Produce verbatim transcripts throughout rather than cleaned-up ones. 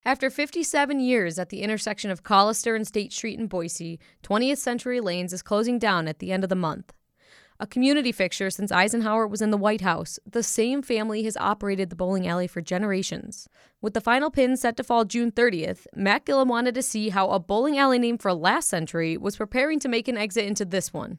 After fifty-seven years at the intersection of Collister and State Street in Boise, twentieth Century Lanes is closing down at the end of the month. A community fixture since Eisenhower was in the White House, the same family has operated the bowling alley for generations. With the final pin set to fall June thirtieth, Matt Gillum wanted to see how a bowling alley named for last century was preparing to make an exit into this one.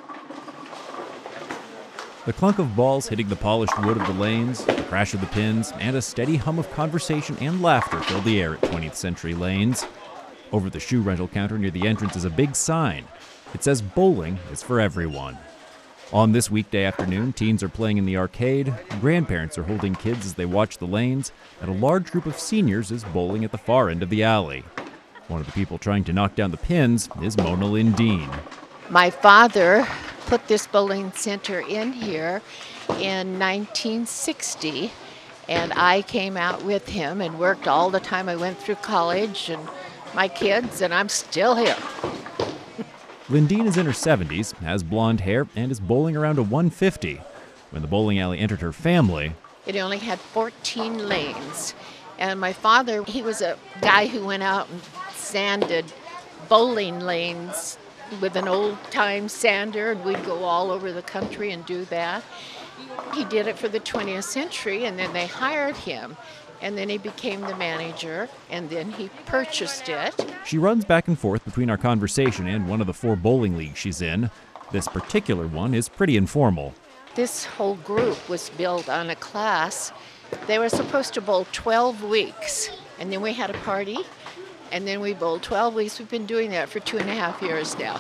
The clunk of balls hitting the polished wood of the lanes, the crash of the pins, and a steady hum of conversation and laughter filled the air at twentieth Century Lanes. Over the shoe rental counter near the entrance is a big sign. It says bowling is for everyone. On this weekday afternoon, teens are playing in the arcade, grandparents are holding kids as they watch the lanes, and a large group of seniors is bowling at the far end of the alley. One of the people trying to knock down the pins is Mona Lindeen. My father put this bowling center in here in nineteen sixty, and I came out with him and worked all the time I went through college and my kids, and I'm still here. Lindeen is in her seventies, has blonde hair, and is bowling around a one fifty. When the bowling alley entered her family, it only had fourteen lanes, and my father, he was a guy who went out and sanded bowling lanes with an old-time sander, and we'd go all over the country and do that. He did it for the twentieth century, and then they hired him, and then he became the manager, and then he purchased it. She runs back and forth between our conversation and one of the four bowling leagues she's in. This particular one is pretty informal. This whole group was built on a class. They were supposed to bowl twelve weeks, and then we had a party. And then we bowled twelve weeks. We've been doing that for two and a half years now.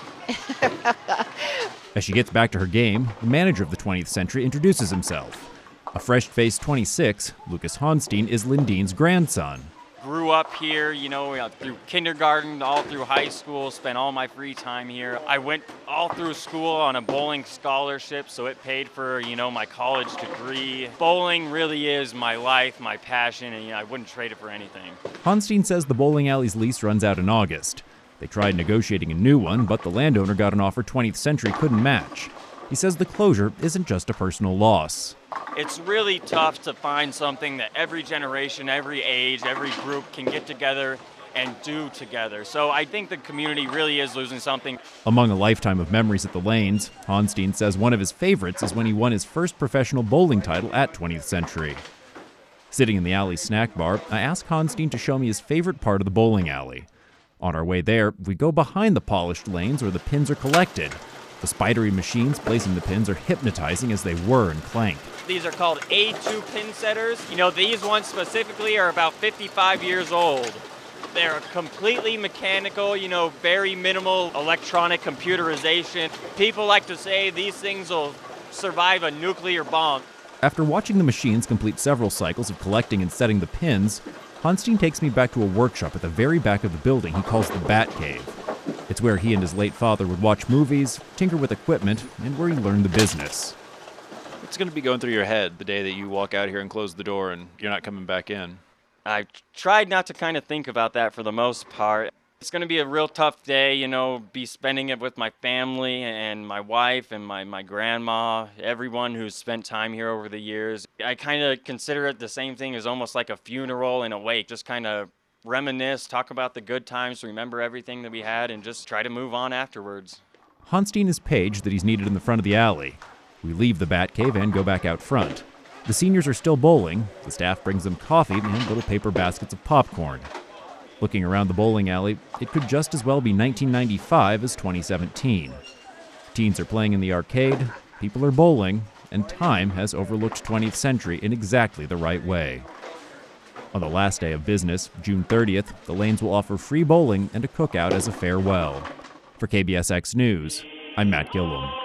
As she gets back to her game, the manager of the twentieth Century introduces himself. A fresh-faced twenty-six, Lucas Honstein is Lindeen's grandson. Grew up here, you know, through kindergarten, all through high school, spent all my free time here. I went all through school on a bowling scholarship, so it paid for, you know, my college degree. Bowling really is my life, my passion, and you know, I wouldn't trade it for anything. Honstein says the bowling alley's lease runs out in August. They tried negotiating a new one, but the landowner got an offer twentieth Century couldn't match. He says the closure isn't just a personal loss. It's really tough to find something that every generation, every age, every group can get together and do together. So I think the community really is losing something. Among a lifetime of memories at the lanes, Honstein says one of his favorites is when he won his first professional bowling title at twentieth Century. Sitting in the alley snack bar, I ask Honstein to show me his favorite part of the bowling alley. On our way there, we go behind the polished lanes where the pins are collected. The spidery machines placing the pins are hypnotizing as they whir and clank. These are called A two pin setters. You know, these ones specifically are about fifty-five years old. They're completely mechanical, you know, very minimal electronic computerization. People like to say these things will survive a nuclear bomb. After watching the machines complete several cycles of collecting and setting the pins, Honstein takes me back to a workshop at the very back of the building he calls the Bat Cave. It's where he and his late father would watch movies, tinker with equipment, and where he learned the business. What's going to be going through your head the day that you walk out here and close the door and you're not coming back in? I tried not to kind of think about that for the most part. It's going to be a real tough day, you know, be spending it with my family and my wife and my, my grandma, everyone who's spent time here over the years. I kind of consider it the same thing as almost like a funeral in a way, just kind of reminisce, talk about the good times, remember everything that we had, and just try to move on afterwards. Honstein is paged that he's needed in the front of the alley. We leave the Bat Cave and go back out front. The seniors are still bowling. The staff brings them coffee and little paper baskets of popcorn. Looking around the bowling alley, it could just as well be nineteen ninety-five as twenty seventeen. Teens are playing in the arcade, people are bowling, and time has overlooked twentieth Century in exactly the right way. On the last day of business, June thirtieth, the lanes will offer free bowling and a cookout as a farewell. For K B S X News, I'm Matt Gillum.